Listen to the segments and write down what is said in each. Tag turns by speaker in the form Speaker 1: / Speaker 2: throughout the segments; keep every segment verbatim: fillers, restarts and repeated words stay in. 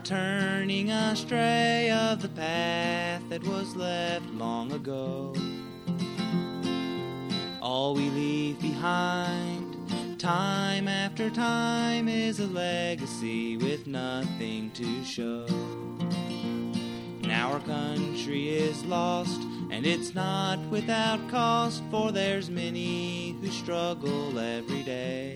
Speaker 1: turning astray of the path that was left long ago. All we leave behind, time after time, is a legacy with nothing to show. Now our country is lost, and it's not without cost, for there's many who struggle every day.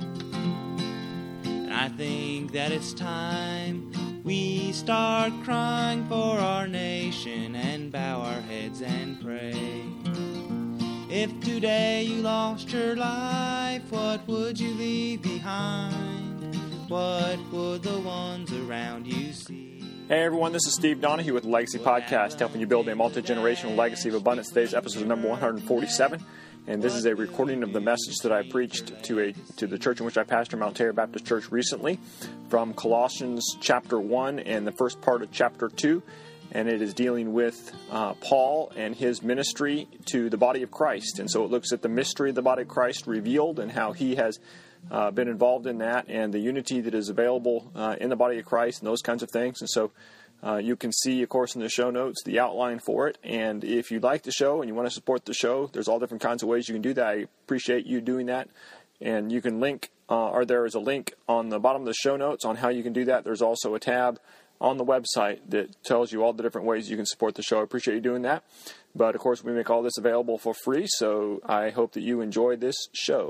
Speaker 1: And I think that it's time we start crying for our nation and bow our heads and pray. If today you lost your life, what would you leave behind? What would the ones around you see?
Speaker 2: Hey everyone, this is Steve Donahue with the Legacy Podcast, helping you build a multi-generational legacy of abundance. Today's episode is number one forty-seven, and this is a recording of the message that I preached to a to the church in which I pastor, Mount Terra Baptist Church, recently, from Colossians chapter one and the first part of chapter two, and it is dealing with uh, Paul and his ministry to the body of Christ. And so it looks at the mystery of the body of Christ revealed and how he has Uh, been involved in that, and the unity that is available uh, in the body of Christ, and those kinds of things. And so uh, you can see, of course, in the show notes, the outline for it. And if you like the show and you want to support the show, there's all different kinds of ways you can do that. I appreciate you doing that. And you can link, uh, or there is a link on the bottom of the show notes on how you can do that. There's also a tab on the website that tells you all the different ways you can support the show. I appreciate you doing that. But, of course, we make all this available for free, so I hope that you enjoy this show.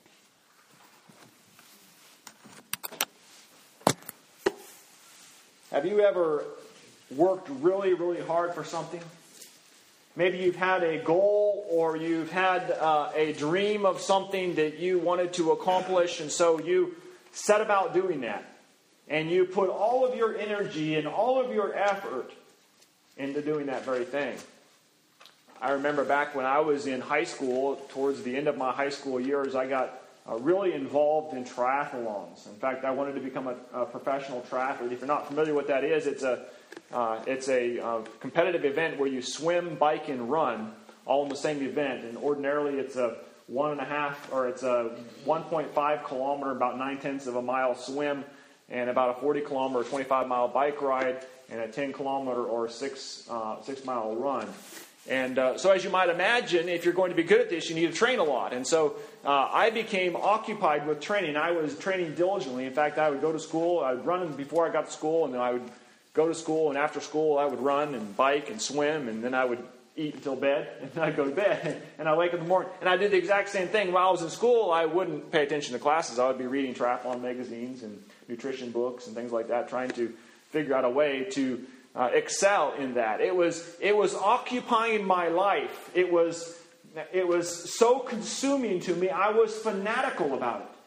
Speaker 2: Have you ever worked really, really hard for something? Maybe you've had a goal, or you've had uh, a dream of something that you wanted to accomplish, and so you set about doing that. And you put all of your energy and all of your effort into doing that very thing. I remember back when I was in high school, towards the end of my high school years, I got Uh, really involved in triathlons. In fact, I wanted to become a, a professional triathlete. If you're not familiar with what that is, it's a uh, it's a uh, competitive event where you swim, bike, and run all in the same event. And ordinarily, it's a one and a half, or it's a one point five kilometer, about nine tenths of a mile swim, and about a forty kilometer, twenty-five mile bike ride, and a ten kilometer or six uh, six mile run. And uh, so as you might imagine, if you're going to be good at this, you need to train a lot. And so uh, I became occupied with training. I was training diligently. In fact, I would go to school. I would run before I got to school, and then I would go to school. And after school, I would run and bike and swim. And then I would eat until bed, and then I'd go to bed. And I'd wake up in the morning. And I did the exact same thing. While I was in school, I wouldn't pay attention to classes. I would be reading triathlon magazines and nutrition books and things like that, trying to figure out a way to Uh, excel in that. It was it was occupying my life. It was it was so consuming to me. I was fanatical about it.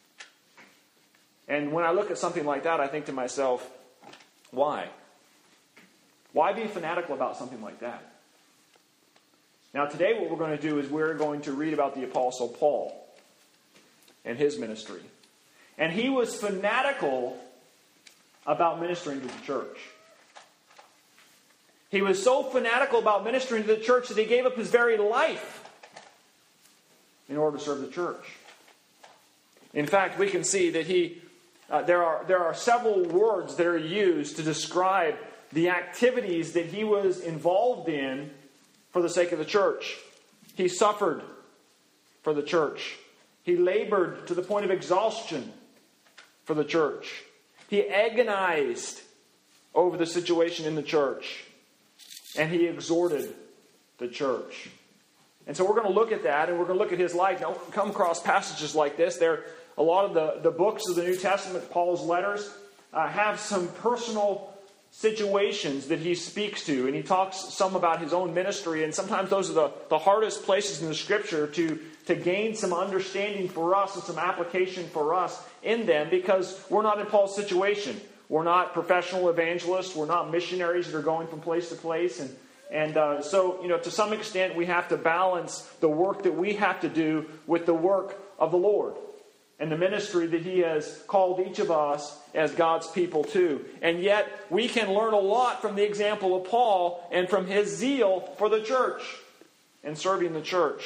Speaker 2: And when I look at something like that, I think to myself, why? Why be fanatical about something like that? Now today what we're going to do is we're going to read about the Apostle Paul and his ministry. And he was fanatical about ministering to the church. He was so fanatical about ministering to the church that he gave up his very life in order to serve the church. In fact, we can see that he uh, there are there are several words that are used to describe the activities that he was involved in for the sake of the church. He suffered for the church. He labored to the point of exhaustion for the church. He agonized over the situation in the church. And he exhorted the church. And so we're going to look at that, and we're going to look at his life. Now, we'll come across passages like this. There, a lot of the, the books of the New Testament, Paul's letters, uh, have some personal situations that he speaks to. And he talks some about his own ministry. And sometimes those are the, the hardest places in the Scripture to, to gain some understanding for us and some application for us in them, because we're not in Paul's situation. We're not professional evangelists. We're not missionaries that are going from place to place. And, and uh, so, you know, to some extent, we have to balance the work that we have to do with the work of the Lord and the ministry that he has called each of us as God's people to. And yet, we can learn a lot from the example of Paul and from his zeal for the church and serving the church.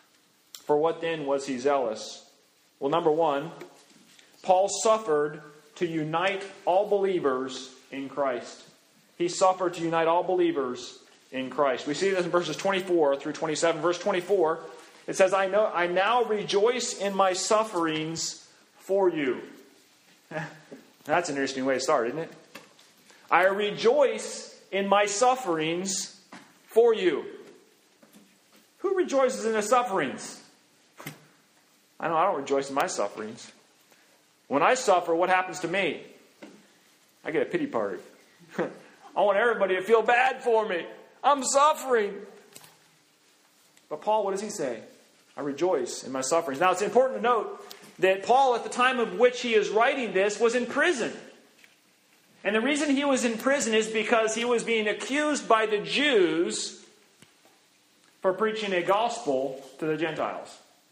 Speaker 2: For what then was he zealous? Well, number one, Paul suffered to unite all believers in Christ. He suffered to unite all believers in Christ. We see this in verses twenty-four through twenty-seven. Verse twenty-four, it says, I know I now rejoice in my sufferings for you. That's an interesting way to start, isn't it? I rejoice in my sufferings for you. Who rejoices in his sufferings? I know I don't rejoice in my sufferings. When I suffer, what happens to me? I get a pity party. I want everybody to feel bad for me. I'm suffering. But Paul, what does he say? I rejoice in my sufferings. Now, it's important to note that Paul, at the time of which he is writing this, was in prison. And the reason he was in prison is because he was being accused by the Jews for preaching a gospel to the Gentiles.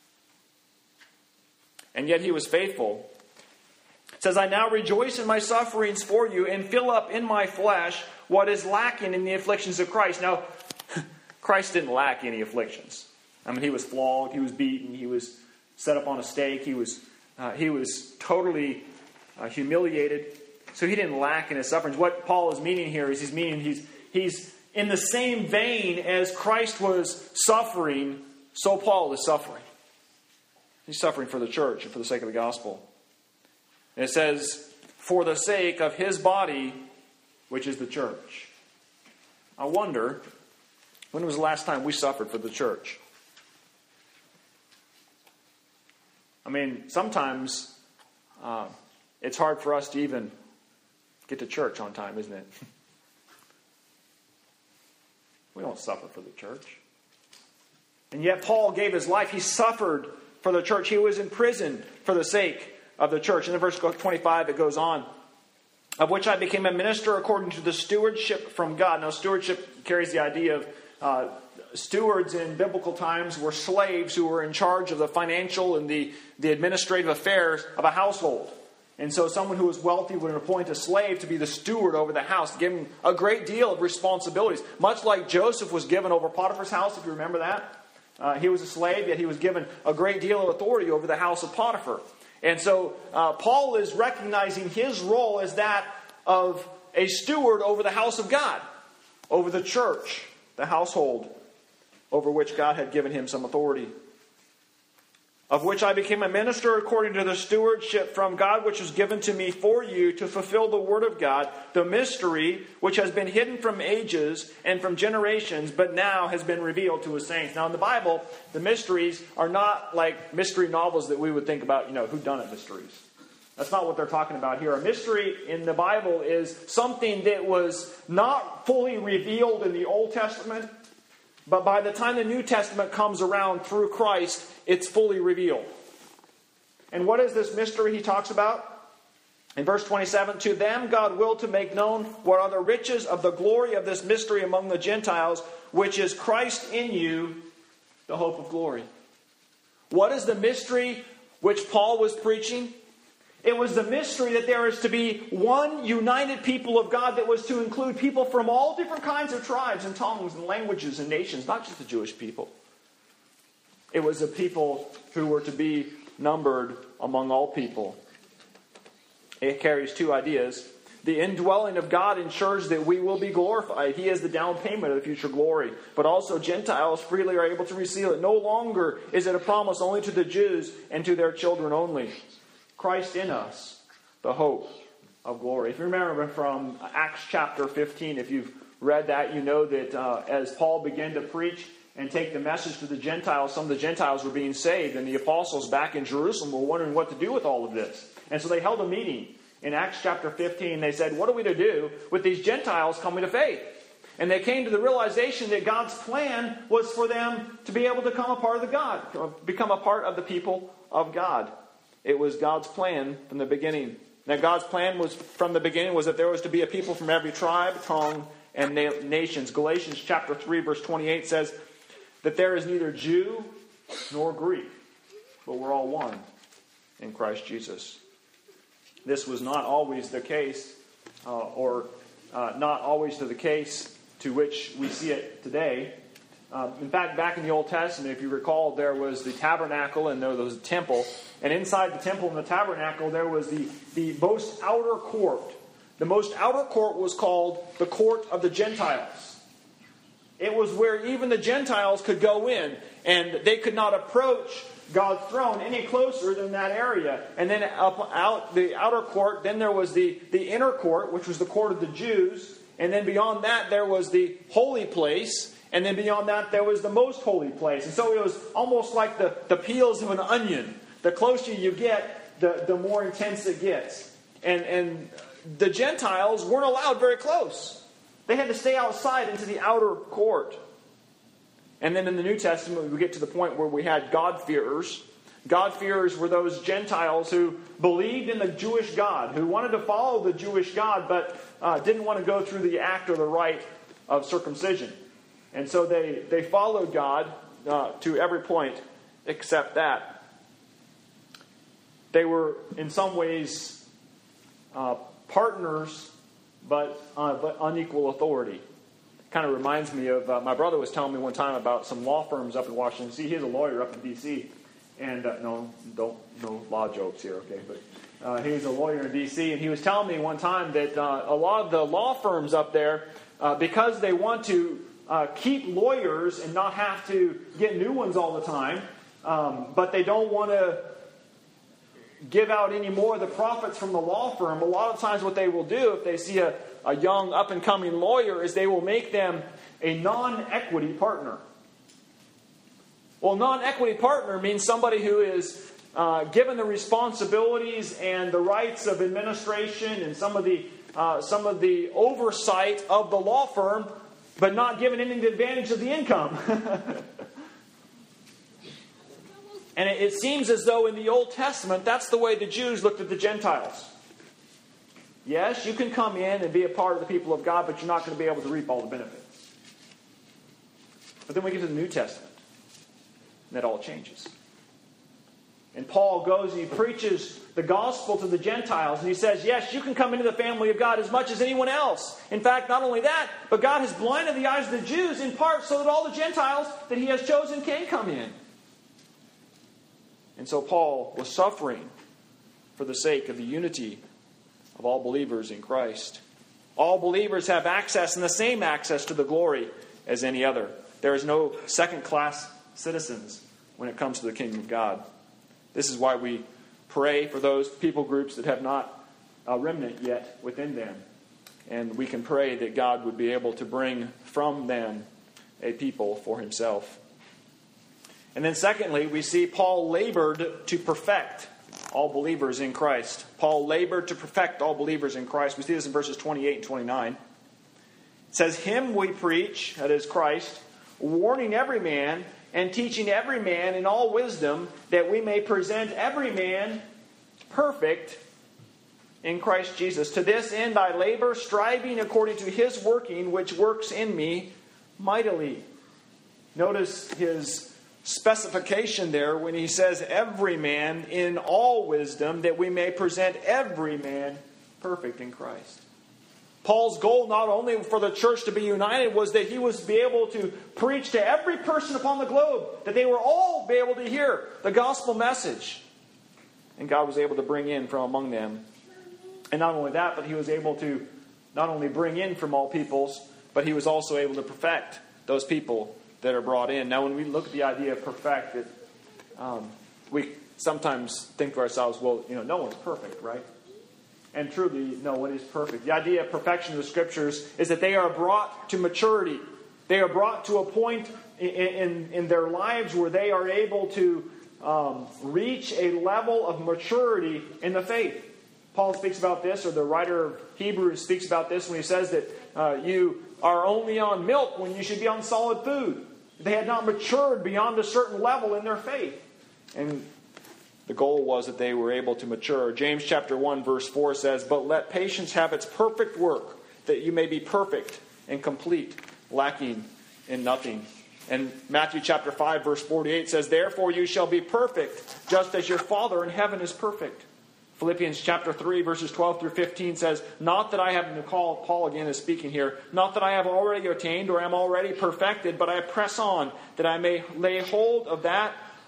Speaker 2: And yet he was faithful. It says, I now rejoice in my sufferings for you and fill up in my flesh what is lacking in the afflictions of Christ. Now, Christ didn't lack any afflictions. I mean, he was flogged, he was beaten, he was set up on a stake, he was uh, he was totally uh, humiliated. So he didn't lack in his sufferings. What Paul is meaning here is he's meaning he's he's in the same vein as Christ was suffering, so Paul is suffering. He's suffering for the church and for the sake of the gospel. And it says, for the sake of his body, which is the church. I wonder, when was the last time we suffered for the church? I mean, sometimes uh, it's hard for us to even get to church on time, isn't it? We don't suffer for the church. And yet Paul gave his life. He suffered for the church. He was in prison for the sake of the church. And in verse twenty-five it goes on, of which I became a minister according to the stewardship from God. Now, stewardship carries the idea of uh, stewards in biblical times were slaves who were in charge of the financial and the, the administrative affairs of a household. And so someone who was wealthy would appoint a slave to be the steward over the house, give him a great deal of responsibilities. Much like Joseph was given over Potiphar's house, if you remember that. Uh, he was a slave, yet he was given a great deal of authority over the house of Potiphar. And so uh, Paul is recognizing his role as that of a steward over the house of God, over the church, the household, over which God had given him some authority. Of which I became a minister according to the stewardship from God which was given to me for you to fulfill the word of God, the mystery which has been hidden from ages and from generations, but now has been revealed to his saints. Now in the Bible, the mysteries are not like mystery novels that we would think about, you know, whodunit mysteries. That's not what they're talking about here. A mystery in the Bible is something that was not fully revealed in the Old Testament, but by the time the New Testament comes around through Christ, it's fully revealed. And what is this mystery he talks about? In verse twenty-seven, to them God willed to make known what are the riches of the glory of this mystery among the Gentiles, which is Christ in you, the hope of glory. What is the mystery which Paul was preaching? It was the mystery that there is to be one united people of God that was to include people from all different kinds of tribes and tongues and languages and nations, not just the Jewish people. It was a people who were to be numbered among all people. It carries two ideas. The indwelling of God ensures that we will be glorified. He is the down payment of the future glory. But also Gentiles freely are able to receive it. No longer is it a promise only to the Jews and to their children only. Christ in us, the hope of glory. If you remember from Acts chapter fifteen, if you've read that, you know that uh, as Paul began to preach and take the message to the Gentiles, some of the Gentiles were being saved, and the apostles back in Jerusalem were wondering what to do with all of this. And so they held a meeting in Acts chapter fifteen. They said, what are we to do with these Gentiles coming to faith? And they came to the realization that God's plan was for them to be able to become a part of the God, become a part of the people of God. It was God's plan from the beginning. Now, God's plan was from the beginning was that there was to be a people from every tribe, tongue, and na- nations. Galatians chapter three, verse twenty-eight says that there is neither Jew nor Greek, but we're all one in Christ Jesus. This was not always the case, uh, or uh, not always to the case to which we see it today. Uh, in fact, back in the Old Testament, if you recall, there was the tabernacle and there was the temple. And inside the temple and the tabernacle, there was the, the most outer court. The most outer court was called the court of the Gentiles. It was where even the Gentiles could go in, and they could not approach God's throne any closer than that area. And then up out the outer court, then there was the, the inner court, which was the court of the Jews. And then beyond that, there was the holy place. And then beyond that, there was the most holy place. And so it was almost like the, the peels of an onion. The closer you get, the, the more intense it gets. And, and the Gentiles weren't allowed very close. They had to stay outside into the outer court. And then in the New Testament, we get to the point where we had God-fearers. God-fearers were those Gentiles who believed in the Jewish God, who wanted to follow the Jewish God, but uh, didn't want to go through the act or the rite of circumcision. And so they, they followed God uh, to every point except that. They were, in some ways, uh, partners, but, uh, but unequal authority. Kind of reminds me of, uh, my brother was telling me one time about some law firms up in Washington, D C. He's a lawyer up in D C And uh, no, don't, no law jokes here, okay? But uh, he was a lawyer in D C And he was telling me one time that uh, a lot of the law firms up there, uh, because they want to Uh, keep lawyers and not have to get new ones all the time, um, but they don't want to give out any more of the profits from the law firm. A lot of times what they will do if they see a, a young up-and-coming lawyer is they will make them a non-equity partner. Well, non-equity partner means somebody who is uh, given the responsibilities and the rights of administration and some of the uh, some of the oversight of the law firm, but not given any advantage of the income. And it, it seems as though in the Old Testament, that's the way the Jews looked at the Gentiles. Yes, you can come in and be a part of the people of God, but you're not going to be able to reap all the benefits. But then we get to the New Testament, and that all changes. And Paul goes and he preaches the gospel to the Gentiles. And he says, yes, you can come into the family of God as much as anyone else. In fact, not only that, but God has blinded the eyes of the Jews in part so that all the Gentiles that he has chosen can come in. And so Paul was suffering for the sake of the unity of all believers in Christ. All believers have access and the same access to the glory as any other. There is no second-class citizens when it comes to the kingdom of God. This is why we pray for those people groups that have not a remnant yet within them. And we can pray that God would be able to bring from them a people for himself. And then secondly, we see Paul labored to perfect all believers in Christ. Paul labored to perfect all believers in Christ. We see this in verses twenty-eight and twenty-nine. It says, him we preach, that is Christ, warning every man and teaching every man in all wisdom, that we may present every man perfect in Christ Jesus. To this end I labor, striving according to his working, which works in me mightily. Notice his specification there when he says every man in all wisdom, that we may present every man perfect in Christ. Paul's goal, not only for the church to be united, was that he was to be able to preach to every person upon the globe, that they were all be able to hear the gospel message. And God was able to bring in from among them. And not only that, but he was able to not only bring in from all peoples, but he was also able to perfect those people that are brought in. Now, when we look at the idea of perfect, it, um, we sometimes think to ourselves, well, you know, no one's perfect, right? And truly, no one is perfect. The idea of perfection of the Scriptures is that they are brought to maturity. They are brought to a point in, in, in their lives where they are able to um, reach a level of maturity in the faith. Paul speaks about this, or the writer of Hebrews speaks about this when he says that uh, you are only on milk when you should be on solid food. They had not matured beyond a certain level in their faith. And the goal was that they were able to mature. James chapter one verse four says, but let patience have its perfect work, that you may be perfect and complete, lacking in nothing. And Matthew chapter five verse forty-eight says, therefore you shall be perfect, just as your Father in heaven is perfect. Philippians chapter three verses twelve through fifteen says, not that I have, Paul again is speaking here, not that I have already attained or am already perfected, but I press on, that I may lay hold of that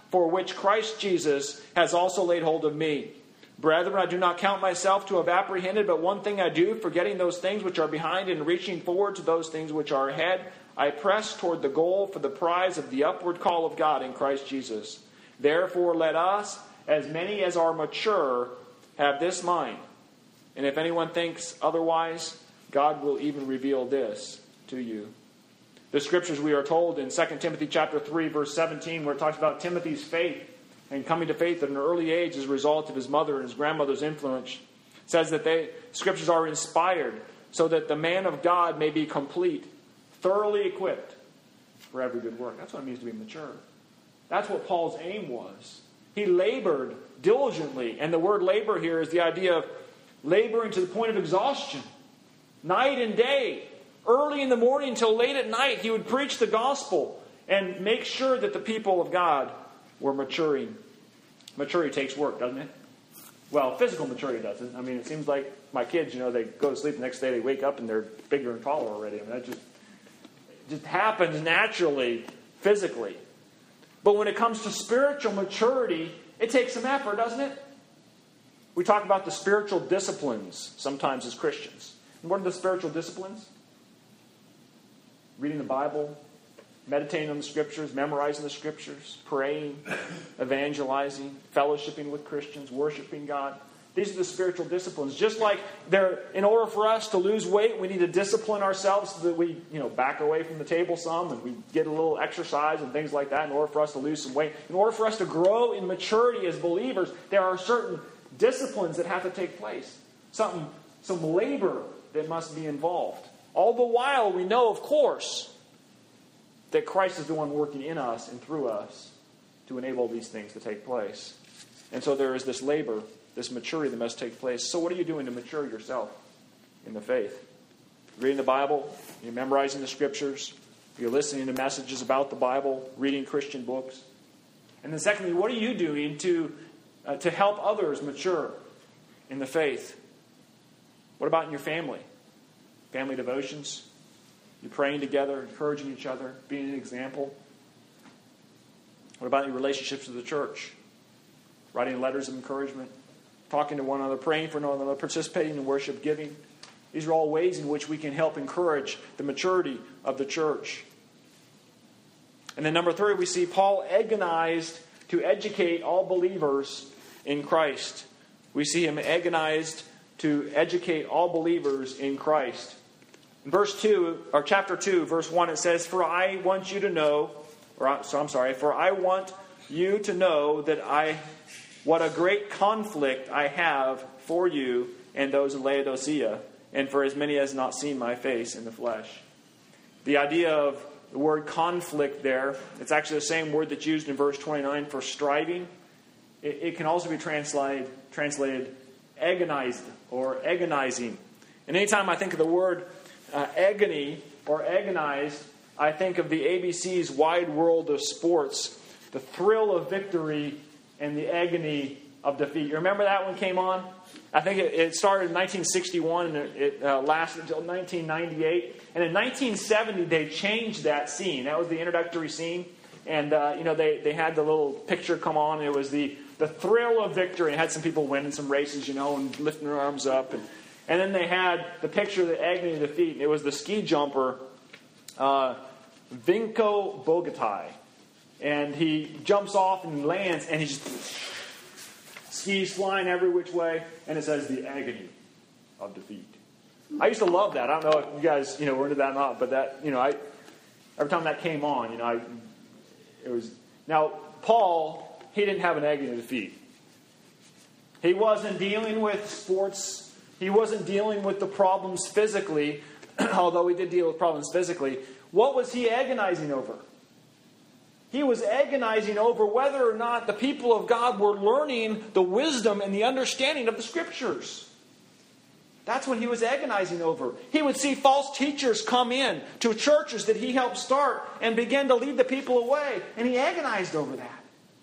Speaker 2: for which Christ Jesus has also laid hold of me. Brethren, I do not count myself to have apprehended, but one thing I do, forgetting those things which are behind and reaching forward to those things which are ahead, I press toward the goal for the prize of the upward call of God in Christ Jesus. Therefore, let us, as many as are mature, have this mind. And if anyone thinks otherwise, God will even reveal this to you. The scriptures, we are told in Second Timothy chapter three, verse seventeen, where it talks about Timothy's faith and coming to faith at an early age as a result of his mother and his grandmother's influence, says that they scriptures are inspired so that the man of God may be complete, thoroughly equipped for every good work. That's what it means to be mature. That's what Paul's aim was. He labored diligently, and the word labor here is the idea of laboring to the point of exhaustion. Night and day, early in the morning until late at night, he would preach the gospel and make sure that the people of God were maturing. Maturity takes work, doesn't it? Well, physical maturity doesn't. I mean, it seems like my kids, you know, they go to sleep the next day, they wake up and they're bigger and taller already. I mean, that just, it just happens naturally, physically. But when it comes to spiritual maturity, it takes some effort, doesn't it? We talk about the spiritual disciplines sometimes as Christians. And what are the spiritual disciplines? Reading the Bible, meditating on the Scriptures, memorizing the Scriptures, praying, evangelizing, fellowshipping with Christians, worshiping God. These are the spiritual disciplines. Just like they're, in order for us to lose weight, we need to discipline ourselves so that we, you know, back away from the table some and we get a little exercise and things like that in order for us to lose some weight. In order for us to grow in maturity as believers, there are certain disciplines that have to take place. Something, some labor that must be involved. All the while, we know, of course, that Christ is the one working in us and through us to enable these things to take place. And so there is this labor, this maturity that must take place. So what are you doing to mature yourself in the faith? Reading the Bible, you're memorizing the Scriptures, you're listening to messages about the Bible, reading Christian books. And then secondly, what are you doing to, uh, to help others mature in the faith? What about in your family? Family devotions? You're praying together, encouraging each other, being an example. What about your relationships with the church? Writing letters of encouragement, talking to one another, praying for one another, participating in worship, giving. These are all ways in which we can help encourage the maturity of the church. And then number three, we see Paul agonized to educate all believers in Christ. We see him agonized to educate all believers in Christ. In verse two, or chapter two, verse one, it says, For I want you to know, or so I'm sorry, for I want you to know that I, what a great conflict I have for you and those in Laodicea, and for as many as not seen my face in the flesh. The idea of the word conflict there, it's actually the same word that's used in verse twenty-nine for striving. It, it can also be translated, translated agonized or agonizing. And anytime I think of the word uh, agony or agonized, I think of the A B C's Wide World of Sports, the thrill of victory and the agony of defeat. You remember that one came on? I think it, it started in nineteen sixty-one and it, it uh, lasted until nineteen ninety-eight. And in nineteen seventy, they changed that scene. That was the introductory scene. And, uh, you know, they, they had the little picture come on. And it was the, the thrill of victory. And it had some people winning some races, you know, and lifting their arms up. And, and then they had the picture of the agony of defeat. And it was the ski jumper, uh, Vinko Bogataj. And he jumps off and lands, and he just skis flying every which way. And it says, the agony of defeat. I used to love that. I don't know if you guys, you know, were into that or not, but that, you know, I every time that came on, you know, I, it was... Now, Paul, he didn't have an agony of defeat. He wasn't dealing with sports. He wasn't dealing with the problems physically, although he did deal with problems physically. What was he agonizing over? He was agonizing over whether or not the people of God were learning the wisdom and the understanding of the Scriptures. That's what he was agonizing over. He would see false teachers come in to churches that he helped start and begin to lead the people away. And he agonized over that.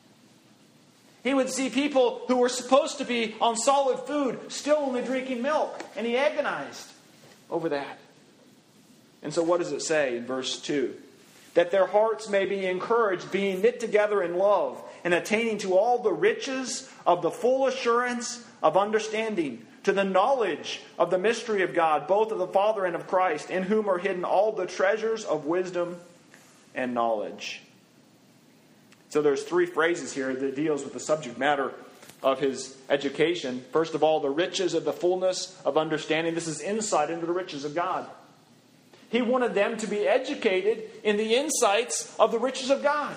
Speaker 2: He would see people who were supposed to be on solid food still only drinking milk. And he agonized over that. And so what does it say in verse two? that their hearts may be encouraged, being knit together in love, and attaining to all the riches of the full assurance of understanding, to the knowledge of the mystery of God, both of the Father and of Christ, in whom are hidden all the treasures of wisdom and knowledge. So there's three phrases here that deals with the subject matter of his education. First of all, the riches of the fullness of understanding. This is insight into the riches of God. He wanted them to be educated in the insights of the riches of God.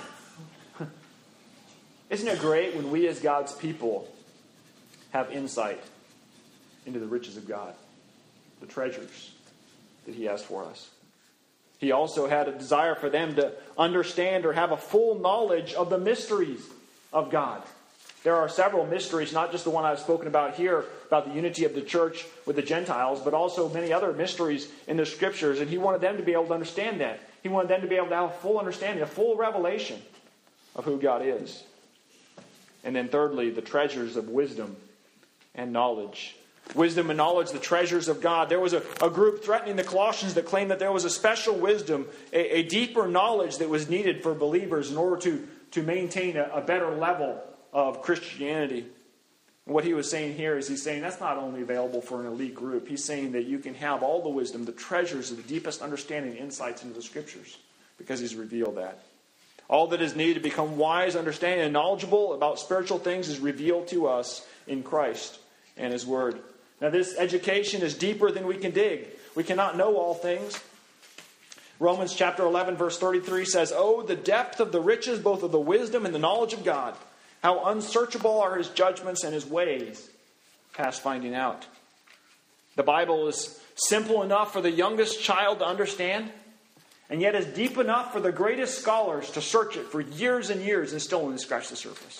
Speaker 2: Isn't it great when we as God's people have insight into the riches of God, the treasures that He has for us? He also had a desire for them to understand or have a full knowledge of the mysteries of God. There are several mysteries, not just the one I've spoken about here, about the unity of the church with the Gentiles, but also many other mysteries in the Scriptures. And He wanted them to be able to understand that. He wanted them to be able to have a full understanding, a full revelation of who God is. And then thirdly, the treasures of wisdom and knowledge. Wisdom and knowledge, the treasures of God. There was a, a group threatening the Colossians that claimed that there was a special wisdom, a, a deeper knowledge that was needed for believers in order to, to maintain a, a better level of Christianity. And what he was saying here is he's saying that's not only available for an elite group. He's saying that you can have all the wisdom, the treasures of the deepest understanding, insights into the Scriptures, because He's revealed that. All that is needed to become wise, understanding, and knowledgeable about spiritual things is revealed to us in Christ and His Word. Now, this education is deeper than we can dig. We cannot know all things. Romans chapter eleven, verse thirty-three says, "Oh, the depth of the riches, both of the wisdom and the knowledge of God. How unsearchable are His judgments and His ways, past finding out." The Bible is simple enough for the youngest child to understand, and yet is deep enough for the greatest scholars to search it for years and years and still only scratch the surface.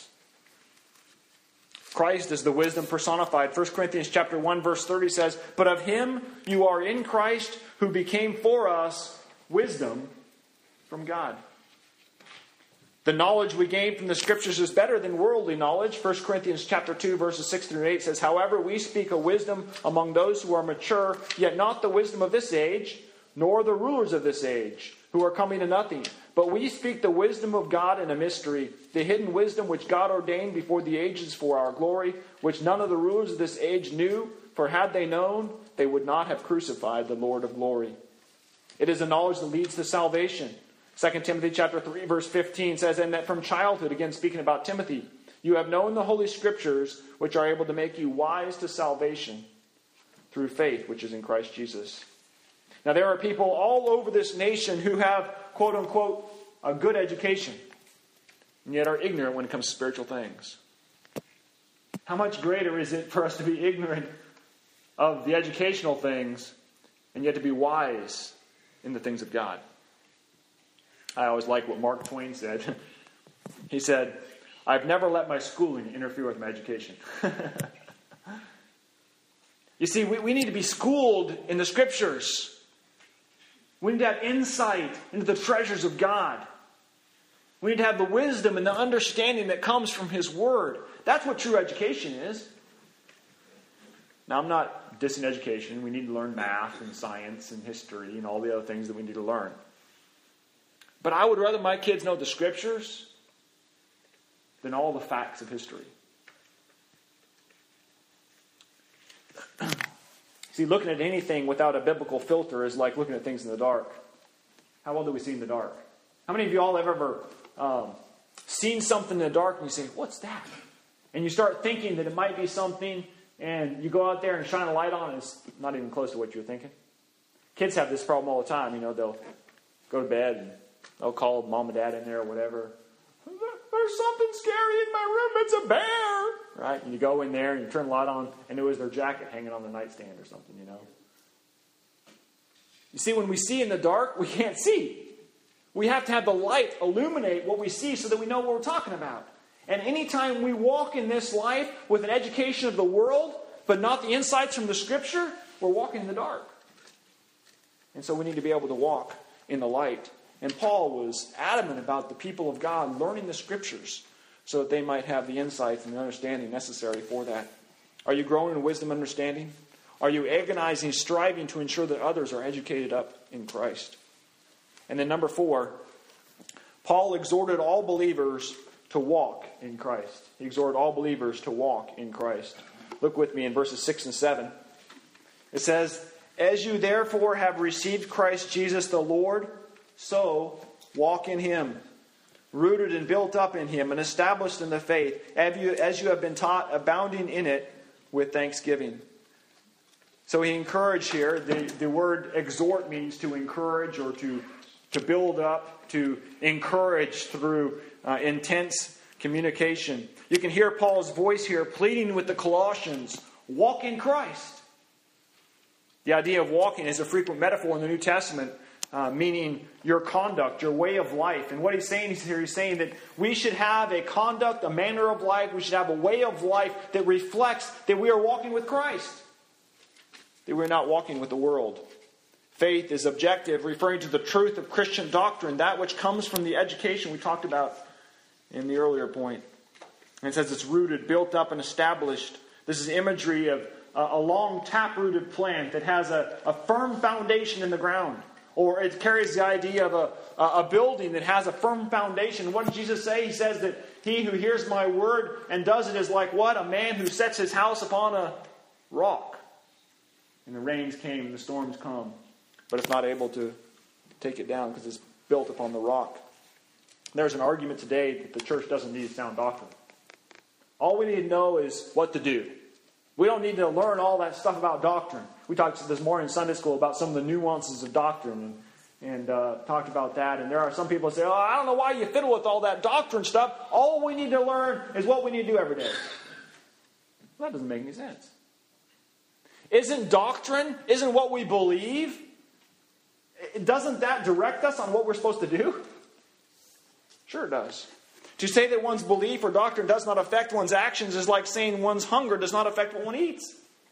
Speaker 2: Christ is the wisdom personified. First Corinthians chapter one, verse thirty says, "But of Him you are in Christ, who became for us wisdom from God." The knowledge we gain from the Scriptures is better than worldly knowledge. First Corinthians chapter two, verses six through eight says, "However, we speak a wisdom among those who are mature, yet not the wisdom of this age, nor the rulers of this age, who are coming to nothing. But we speak the wisdom of God in a mystery, the hidden wisdom which God ordained before the ages for our glory, which none of the rulers of this age knew, for had they known, they would not have crucified the Lord of glory." It is a knowledge that leads to salvation. Second Timothy chapter three, verse fifteen says, "And that from childhood," again speaking about Timothy, "you have known the Holy Scriptures, which are able to make you wise to salvation through faith, which is in Christ Jesus." Now, there are people all over this nation who have, quote unquote, a good education, and yet are ignorant when it comes to spiritual things. How much greater is it for us to be ignorant of the educational things and yet to be wise in the things of God? I always like what Mark Twain said. He said, "I've never let my schooling interfere with my education." You see, we, we need to be schooled in the Scriptures. We need to have insight into the treasures of God. We need to have the wisdom and the understanding that comes from His Word. That's what true education is. Now, I'm not dissing education. We need to learn math and science and history and all the other things that we need to learn. But I would rather my kids know the Scriptures than all the facts of history. See, looking at anything without a biblical filter is like looking at things in the dark. How well do we see in the dark? How many of you all have ever um, seen something in the dark and you say, "What's that?" And you start thinking that it might be something, and you go out there and shine a light on it, and it's not even close to what you were thinking. Kids have this problem all the time. You know, they'll go to bed and they'll call mom and dad in there or whatever. "There's something scary in my room. It's a bear." Right? And you go in there and you turn the light on, and it was their jacket hanging on the nightstand or something, you know. You see, when we see in the dark, we can't see. We have to have the light illuminate what we see so that we know what we're talking about. And anytime we walk in this life with an education of the world, but not the insights from the Scripture, we're walking in the dark. And so we need to be able to walk in the light. And Paul was adamant about the people of God learning the Scriptures so that they might have the insights and the understanding necessary for that. Are you growing in wisdom and understanding? Are you agonizing, striving to ensure that others are educated up in Christ? And then number four, Paul exhorted all believers to walk in Christ. He exhorted all believers to walk in Christ. Look with me in verses six and seven. It says, "As you therefore have received Christ Jesus the Lord, so walk in him, rooted and built up in him, and established in the faith, as you have been taught, abounding in it with thanksgiving." So he encouraged here. The, the word exhort means to encourage or to, to build up, to encourage through uh, intense communication. You can hear Paul's voice here pleading with the Colossians, walk in Christ. The idea of walking is a frequent metaphor in the New Testament, uh, meaning your conduct, your way of life. And what he's saying here, he's saying that we should have a conduct, a manner of life, we should have a way of life that reflects that we are walking with Christ, that we're not walking with the world. Faith is objective, referring to the truth of Christian doctrine, that which comes from the education we talked about in the earlier point. And it says it's rooted, built up, and established. This is imagery of a long tap-rooted plant that has a, a firm foundation in the ground. Or it carries the idea of a, a building that has a firm foundation. What did Jesus say? He says that he who hears my word and does it is like what? A man who sets his house upon a rock. And the rains came and the storms come. But it's not able to take it down because it's built upon the rock. There's an argument today that the church doesn't need sound doctrine. All we need to know is what to do. We don't need to learn all that stuff about doctrine. We talked this morning in Sunday school about some of the nuances of doctrine and, and uh, talked about that. And there are some people who say, oh, I don't know why you fiddle with all that doctrine stuff. All we need to learn is what we need to do every day. Well, that doesn't make any sense. Isn't doctrine, isn't what we believe, doesn't that direct us on what we're supposed to do? Sure it does. To say that one's belief or doctrine does not affect one's actions is like saying one's hunger does not affect what one eats.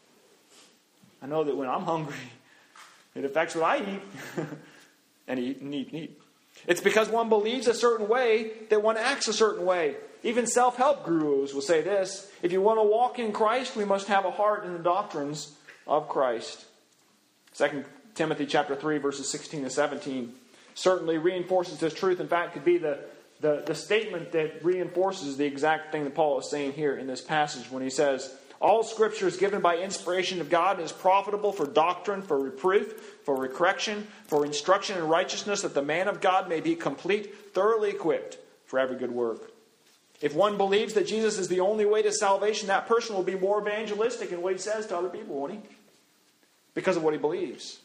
Speaker 2: I know that when I'm hungry, it affects what I eat. and eat and eat and eat. It's because one believes a certain way that one acts a certain way. Even self-help gurus will say this: if you want to walk in Christ, we must have a heart in the doctrines of Christ. Second Timothy chapter three, verses sixteen and seventeen certainly reinforces this truth. In fact, could be the The, the statement that reinforces the exact thing that Paul is saying here in this passage when he says, all Scripture is given by inspiration of God and is profitable for doctrine, for reproof, for correction, for instruction in righteousness, that the man of God may be complete, thoroughly equipped for every good work. If one believes that Jesus is the only way to salvation, that person will be more evangelistic in what he says to other people, won't he? Because of what he believes.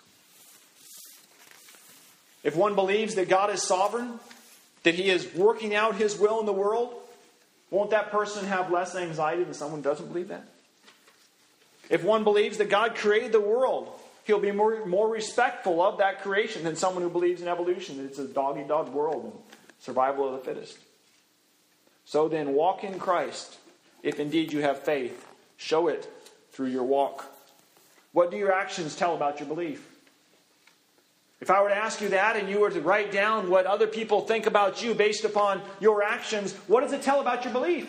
Speaker 2: If one believes that God is sovereign, that he is working out his will in the world, won't that person have less anxiety than someone who doesn't believe that? If one believes that God created the world, he'll be more, more respectful of that creation than someone who believes in evolution, that it's a dog-eat-dog world and survival of the fittest. So then, walk in Christ, if indeed you have faith. Show it through your walk. What do your actions tell about your belief? If I were to ask you that and you were to write down what other people think about you based upon your actions, what does it tell about your belief?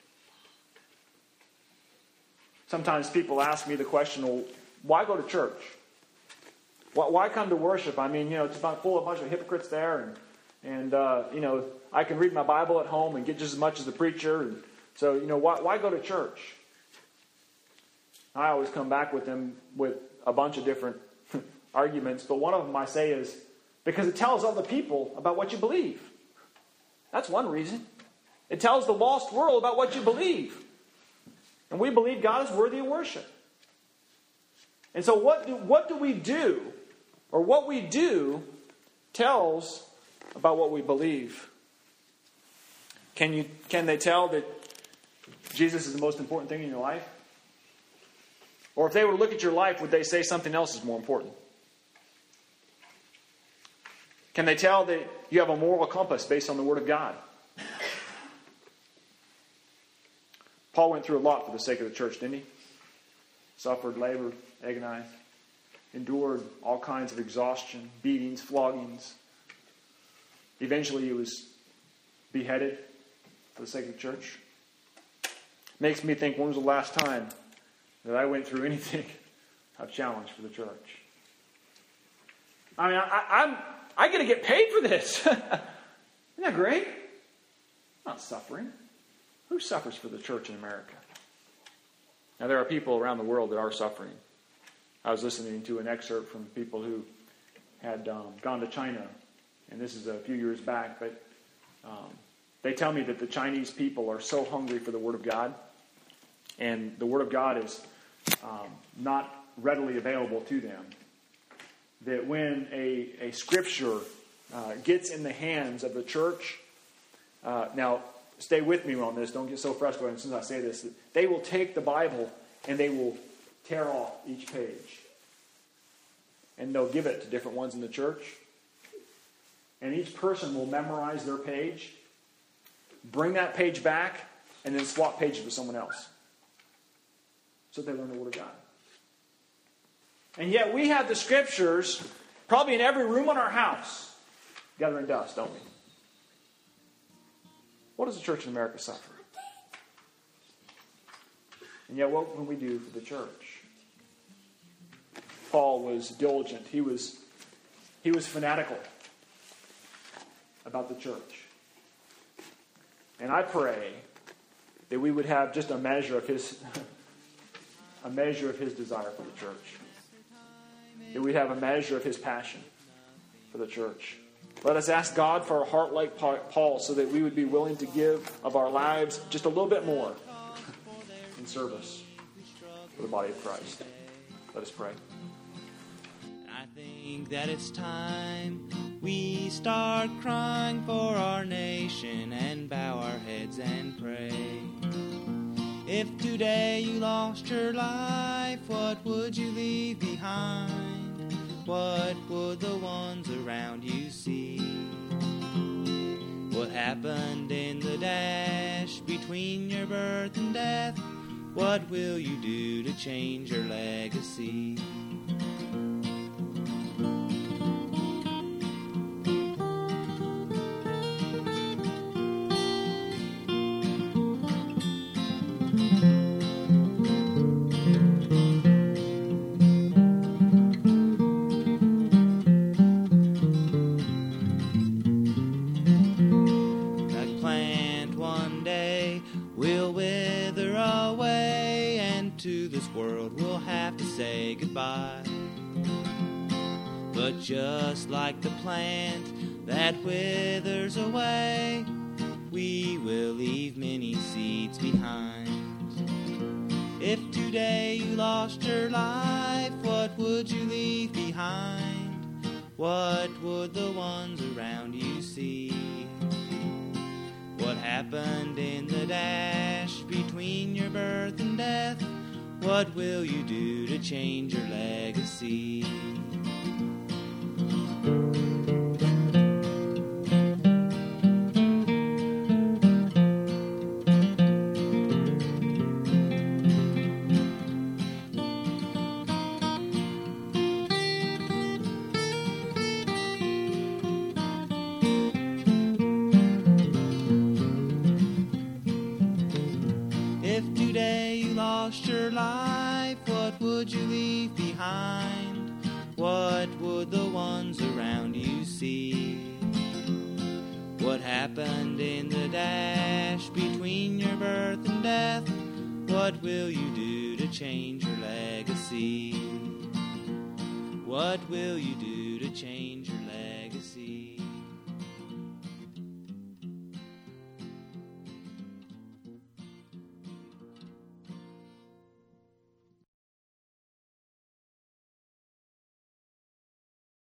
Speaker 2: Sometimes people ask me the question, well, why go to church? Why come to worship? I mean, you know, it's about full of a bunch of hypocrites there, and, and uh, you know, I can read my Bible at home and get just as much as the preacher. And so, you know, why, why go to church? I always come back with them with a bunch of different arguments, but one of them I say is because it tells other people about what you believe. That's one reason. It tells the lost world about what you believe. And we believe God is worthy of worship. And so what do, what do we do, or what we do tells about what we believe. Can you can they tell that Jesus is the most important thing in your life? Or if they were to look at your life, would they say something else is more important? Can they tell that you have a moral compass based on the Word of God? Paul went through a lot for the sake of the church, didn't he? Suffered, labored, agonized, endured all kinds of exhaustion, beatings, floggings. Eventually he was beheaded for the sake of the church. Makes me think, when was the last time that I went through anything of challenge for the church? I mean, I, I'm... I got to get paid for this. Isn't that great? Not suffering. Who suffers for the church in America? Now, there are people around the world that are suffering. I was listening to an excerpt from people who had um, gone to China, and this is a few years back, but um, they tell me that the Chinese people are so hungry for the Word of God, and the Word of God is um, not readily available to them, that when a, a scripture uh, gets in the hands of the church, uh, now, stay with me on this, don't get so frustrated as soon as I say this, they will take the Bible and they will tear off each page. And they'll give it to different ones in the church. And each person will memorize their page, bring that page back, and then swap pages with someone else. So they learn the Word of God. And yet we have the Scriptures probably in every room in our house, gathering dust, don't we? What does the church in America suffer? And yet what can we do for the church? Paul was diligent. He was, he was fanatical about the church. And I pray that we would have just a measure of his a measure of his desire for the church. That we'd have a measure of his passion for the church. Let us ask God for a heart like Paul so that we would be willing to give of our lives just a little bit more in service for the body of Christ. Let us pray.
Speaker 1: I think that it's time we start crying for our nation and bow our heads and pray. If today you lost your life, what would you leave behind? What would the ones around you see? What happened in the dash between your birth and death? What will you do to change your legacy? But just like the plant that withers away, we will leave many seeds behind. If today you lost your life, what would you leave behind? What would the ones around you see? What happened in the dash between your birth and death? What will you do to change your legacy? If today you lost your life, what would you leave behind? What would the ones around you see? What happened in the dash between your birth and death? What will you do to change your legacy? What will you do to change your